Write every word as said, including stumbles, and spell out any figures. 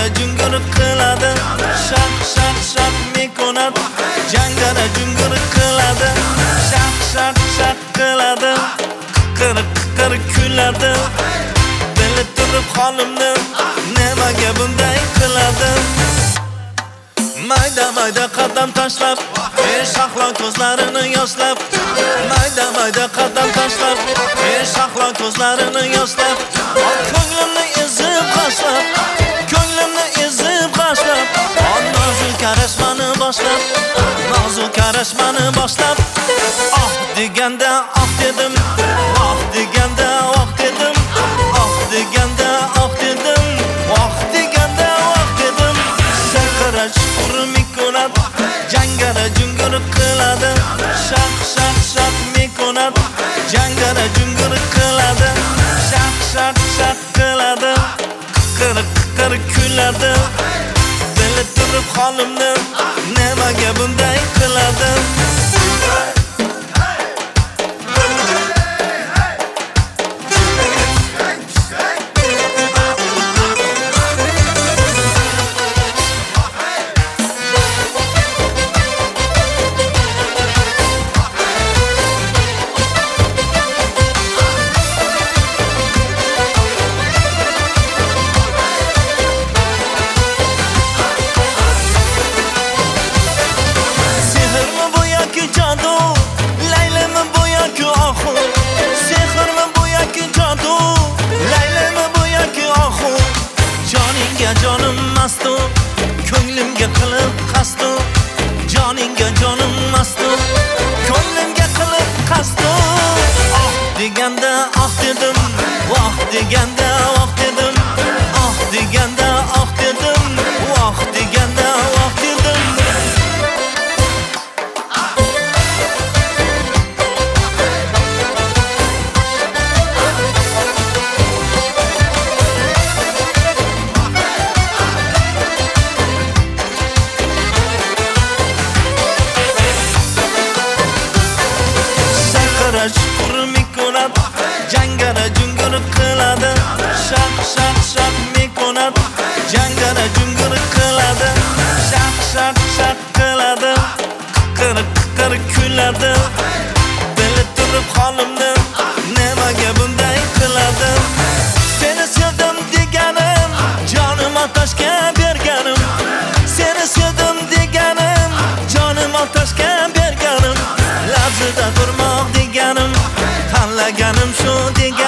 jungur qiladi, shaq shaq shaq mekonat. Jangara jungur qiladi, shaq shaq shaq qiladi, qir qir kuladi. Bilib turib holimni nimaga bunday qiladi? Mayda mayda qadam tashlab, ey shahlo ko'zlarini yoshlab. Mayda mayda qadam tashlab, ey shahlo ko'zlarini yoshlab. Ko'nglimni ezib qashlab, ko'nglimni ezib qashlab. Nozik karashmani boshlab, nozik karashmani boshlab. Oh deganda oh dedim, oh deganda oh dedim, oh deganda oh dedim, oh deganda oh dedim. Saqirash mekonat, jangara jungur qiladi, shaq shaq shaq mekonat. Jangara jungur qiladi, shaq shaq shaq qiladi, qir qir kuladi. Bilib turib holimni nimaga bunday qiladi? Jonim mastu, ko'nglimga qilib qastu. Joningga jonim mastu, ko'nglimga qilib qastu. Oh deganda oh dedim, voh deganda voh dedim, oh deganda oh dedim, voh deganda voh dedim. Mekonat, jangara jungur qiladi, shaq shaq shaq mekonat. Jangara jungur qiladi, shaq shaq shaq qiladi, qir qir kuladi. Bilib turib holimni nimaga bunday qiladi? Seni sevdim deganim, jonim otashga berganim. Seni sevdim deganim, jonim otashga berganim. Labzida turmoq deganim, tanlaganim shu deganim.